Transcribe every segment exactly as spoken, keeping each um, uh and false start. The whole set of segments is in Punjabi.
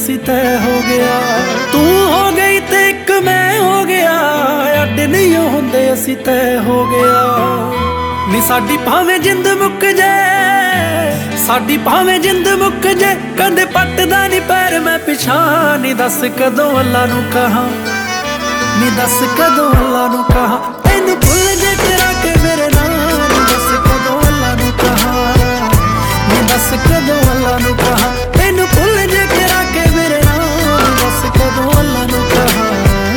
ਅਸੀਂ ਤੈਅ ਹੋ ਗਿਆ। ਤੂੰ ਹੋ ਗਈ ਤੇ ਇੱਕ ਮੈਂ ਹੋ ਗਿਆ, ਅੱਡ ਨਹੀਂ ਹੁੰਦੇ ਅਸੀਂ ਤੈਅ ਹੋ ਗਿਆ। ਨੀ ਸਾਡੀ ਭਾਵੇਂ ਜਿੰਦ ਮੁੱਕ ਜੇ, ਸਾਡੀ ਭਾਵੇਂ ਜਿੰਦ ਮੁੱਕ ਜੇ, ਕਦੇ ਪੱਟਦਾ ਨੀ ਪੈਰ ਮੈਂ ਪਿਛਾਂ। ਨੀ ਦੱਸ ਕਦੋਂ ਅੱਲਾ ਨੂੰ ਕਹਾਂ, ਨੀ ਦੱਸ ਕਦੋਂ ਅੱਲਾ ਨੂੰ ਕਹਾਂ, ਤੈਨੂੰ ਭੁੱਲ ਜੇ ਕਰਾ ਕੇ ਮੇਰੇ ਨਾਲ। ਨੀ ਦੱਸ ਕਦੋਂ ਅੱਲਾ ਨੂੰ ਕਹਾਂ, ਨੀ ਦੱਸ ਕਦੋਂ ਅੱਲਾ ਨੂੰ ਕਹਾਂ, ਤੈਨੂੰ ਭੁੱਲ ਜੇ ਕਰਾ ਕੇ ਮੇਰੇ ਨਾਲ। ਨੀ ਦੱਸ ਕਦੋਂ ਅੱਲਾ ਨੂੰ ਕਹਾਂ।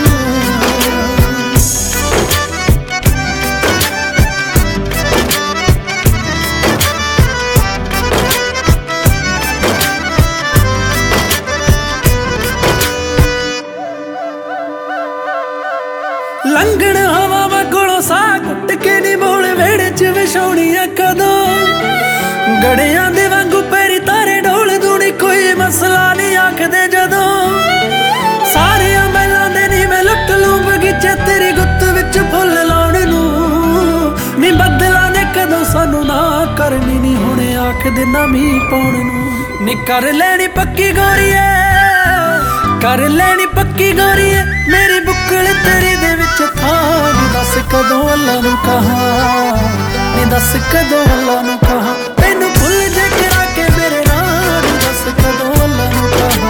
ਲੰਘਣ ਹਵਾਵਾਂ ਕੋਲੋਂ ਸਾਹ ਘੁੱਟ ਕੇ ਨੀ ਬੋਲ ਵਿਹੜੇ ਚ ਵਿਛਾਉਣੀਆਂ ਕਦੋਂ। ਗੜਿਆਂ ਦੇ ਵਾਂਗੂ ਪੈਰੀ ਤਾਰੇ ਢੋਲ ਦੂਣੀ, ਕੋਈ ਮਸਲਾ ਨਹੀਂ ਆਖਦੇ ਜਦੋਂ। ਸਾਰਿਆਂ ਮਹਿਲਾਂ ਦੇ ਨੀ ਮੈਂ ਲੁੱਟ ਲੂੰ ਬਗੀਚੇ ਤੇਰੀ ਗੁੱਤ ਵਿੱਚ ਫੁੱਲ ਲਾਉਣ ਨੂੰ। ਨੀ ਬੱਦਲਾਂ ਨੇ ਕਦੋਂ ਸਾਨੂੰ ਨਾ ਕਰਨੀ, ਨੀ ਹੁਣੇ ਆਖ ਦੇਣਾ ਮੀਂਹ ਪਾਉਣ ਨੂੰ। ਨੀ ਕਰ ਲੈਣੀ ਪੱਕੀ ਗੋਰੀਏ, ਕਰ ਲੈਣੀ ਪੱਕੀ ਗੋਰੀਏ, ਮੇਰੀ ਬੁੱਕਲ ਤੇਰੀ ਦੇ ਵਿੱਚ ਥਾਂ। ਨੀ ਦੱਸ ਕਦੋਂ ਅੱਲਾ ਨੂੰ ਕਹਾਂ, ਨੀ ਦੱਸ ਕਦੋਂ ਅੱਲਾ ਨੂੰ ਕਹਾਂ, ਤੈਨੂੰ ਭੁੱਲ ਜੇ ਕਰਾ ਕੇ ਮੇਰੇ ਨਾਲ। ਨੀ ਦੱਸ ਕਦੋਂ ਅੱਲਾ ਨੂੰ ਕਹਾਂ।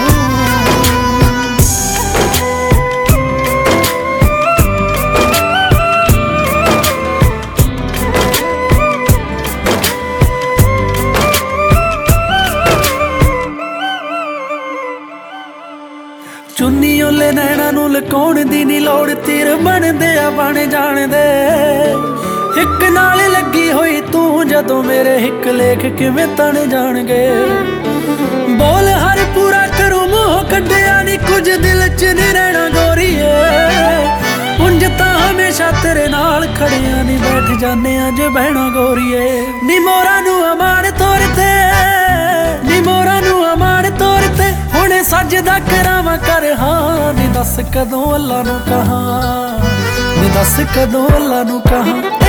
ਚੁੰਨੀ ਓਲੇ ਨੈਣਾ ਨੂੰ ਲੁਕਾਉਣ ਦੀ ਨੀ ਲੋੜ, ਤੀਰ ਬਣਦੇ ਆ ਬਣ ਜਾਣਦੇ। ਹਿੱਕ ਨਾਲ ਲੱਗੀ ਹੋਈ ਤੂੰ ਜਦੋਂ ਮੇਰੇ ਹਿੱਕ ਲੇਖ ਕਿਵੇਂ ਤਣ ਜਾਣਗੇ। ਬੋਲ ਹਰ ਪੂਰਾ ਕਰੂ ਮੂੰਹ ਕੱਢਿਆ ਨੀ ਕੁਝ ਦਿਲ ਚ ਨੀ ਰਹਿਣਾ ਗੋਰੀਏ। ਉਂਝ ਤਾਂ ਹਮੇਸ਼ਾ ਤੇਰੇ ਨਾਲ ਖੜਿਆ, ਨੀ ਬੈਠ ਜਾਂਦੇ ਆ ਜੇ ਬਹਿਣਾ ਗੋਰੀਏ। ਨੀ ਮੋਰਾਂ ਨੂੰ ਅਮਾਨ ਤੋਰ ਤੇ, ਨੀ ਮੋਰਾਂ ਨੂੰ ਅਮਾਨ ਤੋਰ ਤੇ, ਹੁਣੇ ਸਜਦਾ ਕਰਾਵਾਂ ਕਰ ਹਾਂ। ਨੀ ਦੱਸ ਕਦੋਂ ਅੱਲਾ ਨੂੰ ਕਹਾਂ, ਨੀ ਦੱਸ ਕਦੋਂ ਅੱਲਾ ਨੂੰ ਕਹਾਂ,